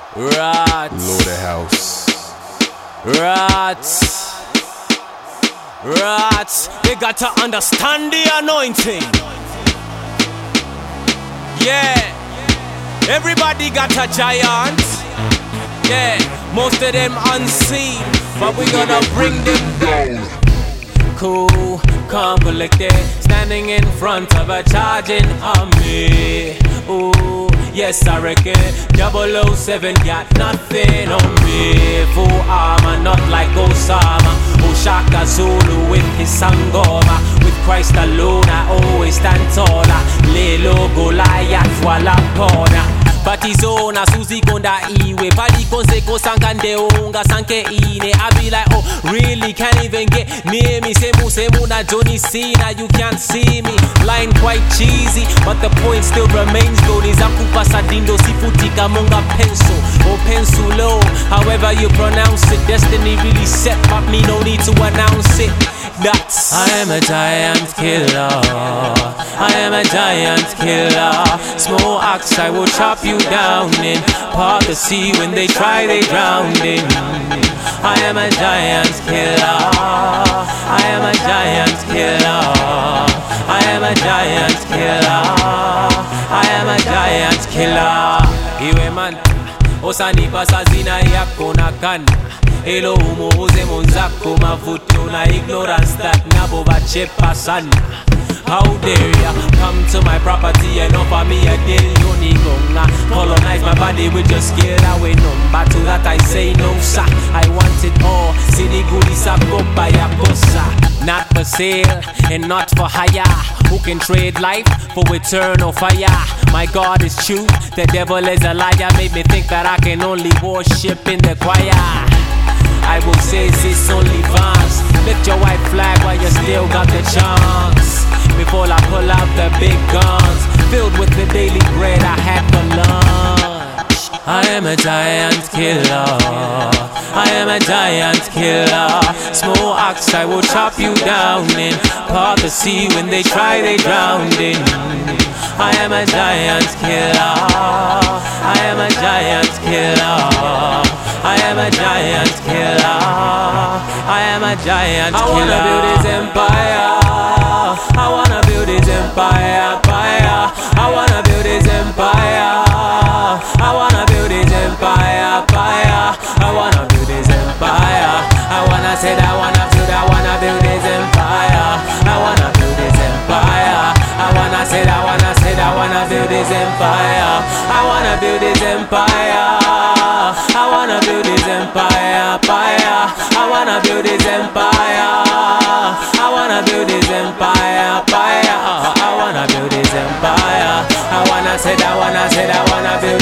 Rats. Load the house. Rats. Rats. They got to understand the anointing. Yeah. Everybody got a giant. Yeah. Most of them unseen, but we gonna bring them down. Cool, calm, collected, standing in front of a charging army. Ooh, yes I reckon 007 got nothing on me. Full armor, not like Osama or Shaka Zulu with his sangoma. With Christ alone I always stand taller. Lelo Goliath wala pona. Batizona Suzy konda iwe Pali konseko sankande unga sanke ine I be like, oh really, can't even get near me. Semu na Johnny Cena, you can't see me. Line quite cheesy, but the point still remains though. Nizakupa sadindo sifutika munga pencil or pencilo, however you pronounce it. Destiny really set, but me no need to announce it. That's I am a giant killer. I am a giant killer. Small axe I will chop you down in part the sea. When they try they drown in. I am a giant killer. I am a giant killer. I am a giant killer. I am a giant killer. Iwe man osanipa sazina yako na kana. Elo umuuze monzako mavuto na ignorance that nabo bachepa sana. How dare ya come to my property and offer me a deal? Yonigonga colonize my body with your skill. Away number to that I say no sir. I want it all. City goody sako by a bossa. Not for sale and not for hire. Who can trade life for eternal fire? My God is true, the devil is a liar. Made me think that I can only worship in the choir. I will say this only vance. Lift your white flag while you still got the chance. Before I pull out the big guns, filled with the daily bread I had for lunch. I am a giant killer. I am a giant killer. Small axe I will chop you down in part the sea. When they try they drown in. I am a giant killer. I am a giant killer. I am a giant killer. I am a giant killer. I wanna build his empire. I wanna build his empire. I wanna build his empire. I wanna build his empire. I wanna build his empire. I wanna say that I wanna build his empire. I wanna build his empire. I wanna say that I wanna build his empire. I wanna build his empire. I wanna build his empire. I wanna build his empire. I wanna build his empire. I wanna build his empire. I wanna say that I wanna build